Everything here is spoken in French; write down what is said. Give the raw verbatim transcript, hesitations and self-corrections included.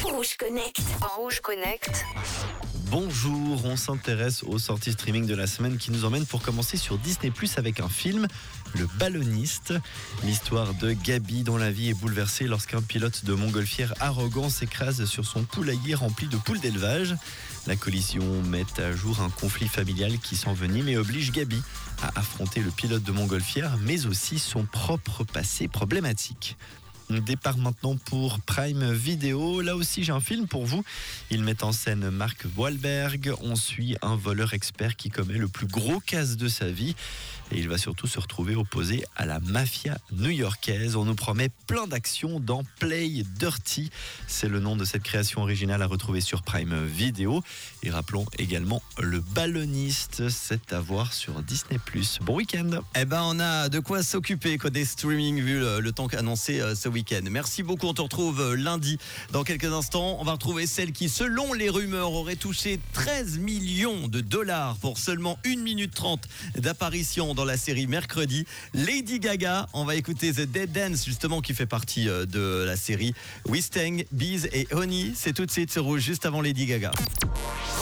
Rouge Connect. En Rouge Connect. Bonjour, on s'intéresse aux sorties streaming de la semaine qui nous emmènent pour commencer sur Disney plus, avec un film, Le Balloniste. L'histoire de Gabi dont la vie est bouleversée lorsqu'un pilote de montgolfière arrogant s'écrase sur son poulailler rempli de poules d'élevage. La collision met à jour un conflit familial qui s'envenime et oblige Gabi à affronter le pilote de montgolfière, mais aussi son propre passé problématique. Départ maintenant pour Prime Video. Là aussi, j'ai un film pour vous. Il met en scène Mark Wahlberg. On suit un voleur expert qui commet le plus gros casse de sa vie. Et il va surtout se retrouver opposé à la mafia new-yorkaise. On nous promet plein d'actions dans Play Dirty. C'est le nom de cette création originale à retrouver sur Prime Video. Et rappelons également Le Balloniste. C'est à voir sur Disney plus. Bon week-end. Eh ben, on a de quoi s'occuper côté streaming vu le, le temps qu'annoncé euh, ce week-end. Merci beaucoup. On te retrouve euh, lundi. Dans quelques instants, on va retrouver celle qui, selon les rumeurs, aurait touché treize millions de dollars pour seulement une minute trente d'apparition dans la série Mercredi. Lady Gaga. On va écouter The Dead Dance, justement, qui fait partie euh, de la série. Wistang, Bees et Honey. C'est tout de suite sur Rouge, juste avant Lady Gaga.